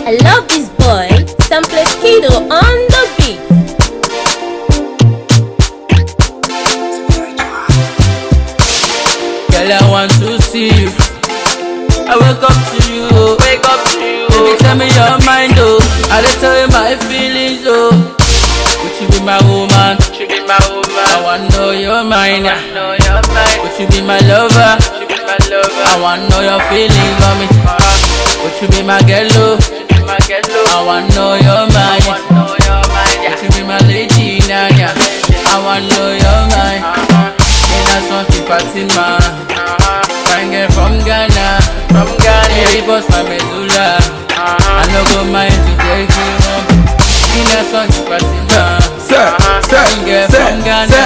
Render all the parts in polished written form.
I love this boy. Sample Kiddo on the beat. Girl, I want to see you. I wake up to you. Baby, tell me your mind, oh. I dey tell you my feelings, oh. Would you be my woman? I want to know your mind. Would you be my lover? I want to know your feelings on me. Would you be my girl, oh? I want to know your mind. Would you be my lady, Nanya? I want to know your mind. In a song, Fatima. Fine girl from Ghana. Hey, boss, my medulla. I no go mind to take you home. In a song, Fatima. Fine girl from Ghana.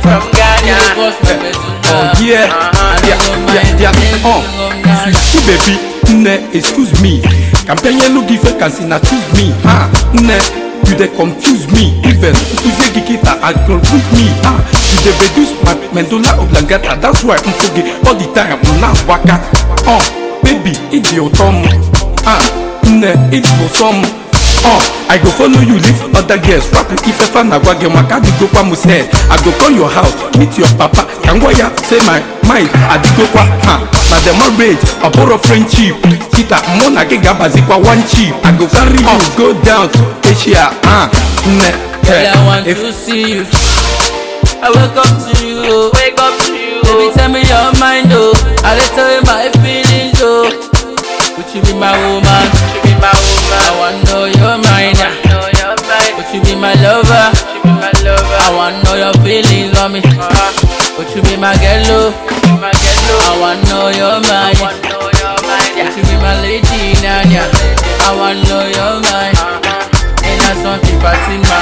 Hey, boss, my medulla. I no go mind to take you home. See baby, excuse me. Companion no give a can choose me. Ne, you dey confuse me. Even if you say Gikita, I confuse me. You dey reduce my medulla oblongata. That's why I'm forget all the time. I'm not waka. Baby, it's your thumb. Ne, it's your thumb. I go follow you, leave other girls. Rap if a fan agwa ge maka di go kwa mused. I go call your house, meet your papa. Kangwaya say my mind, I di go kwa. Na the more rage, a borrow friendship. Kita mona ge gabazi kwa one cheap. I go carry you, go down to Asia. Girl, I want to see you. I wake up to you. Baby, tell me your mind, oh. I dey tell you my feelings, oh. Would you be my woman? I want to know your mind. Would you be my lover? I want to know your feelings on me. Would you be my girl? I want to know your mind. Would you be my lady, Nanya? I want to know your mind. In a song, Fatima.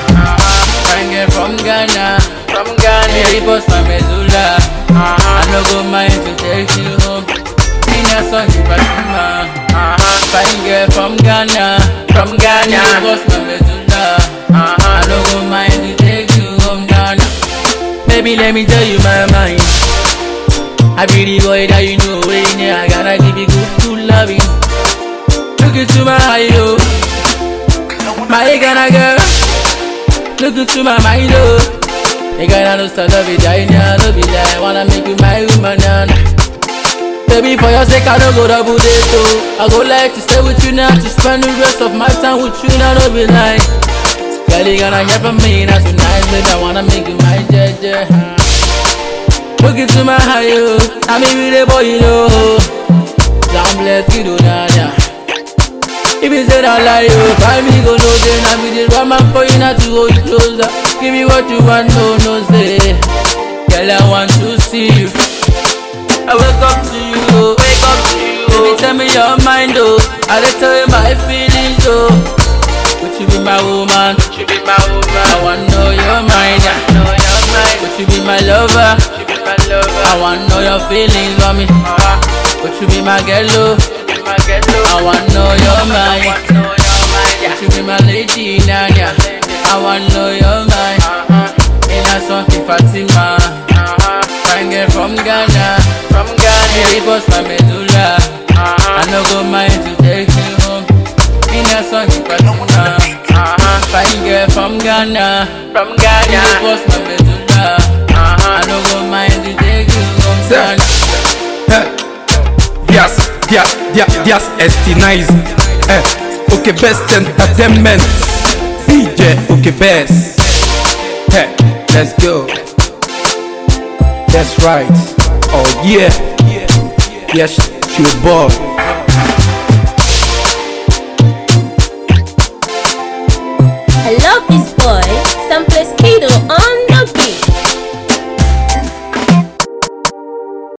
Fine girl from Ghana. Hey, boss, my medulla. I no go mind to take you home. In a song, Fatima. Fine girl from Ghana. Hey, boss, my medulla. I no go mind to take you home, Nana. Baby, let me tell you my mind. I be the boy that you know. I gotta give you good loving. Look into my eye, oh. My Ghana girl. Look into my mind, oh. You gotta understand the vagina, no be lie. Wanna make you my woman, Nana. Baby, for your sake, I don't go double date, oh. I go like to stay with you now, to spend the rest of my time with you now, no be lie. Girl, you gonna hear from me, not tonight, baby. I wanna make you my judge. Look into my eye, oh. I'm a real boy, you know. Sample Kiddo, Nanya. If you say I lie, you find me go no day. Now be the woman for you not to hold you closer. Give me what you want, no say. Girl, I want to see you. I wake up to you. Baby, tell me your mind, oh. I dey tell you my feelings, oh. Would you be my woman? I want to know your mind. Would you be my lover? I want to know your feelings on me. Would you be my girl? I want to know your mind. Would you be my lady, Nanya? I want to know your mind. In a song, Fatima. Fine girl from Ghana. Hey, boss, my medulla. I no go mind to take you home. In a song, Fatima. Fine girl from Ghana. Hey, boss, my medulla. I no go mind to take you home. Yes, Estinize. Okay, best entertainment. DJ, okay, best. Let's go. That's right. Oh yeah. Yes, your boy. I love this boy.